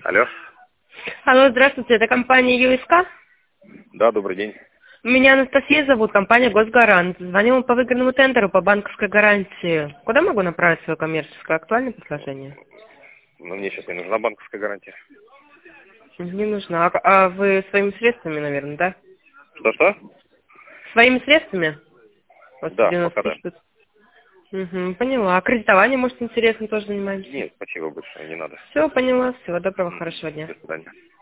Алло. Алло, здравствуйте, это компания ЮСК. Да, добрый день. Меня Анастасия зовут, компания Госгарант. Звоню по выигранному тендеру по банковской гарантии. Куда могу направить свое коммерческое актуальное предложение? Ну, мне сейчас не нужна банковская гарантия. Не нужна. А вы своими средствами, наверное, да? Что-что? Своими средствами? Вот Да, 90 пока да. тысяч. Угу, поняла. А кредитование, может, интересно, тоже занимаемся? Нет, спасибо большое, не надо. Все, поняла. Всего доброго, Мгм. хорошего дня. До свидания.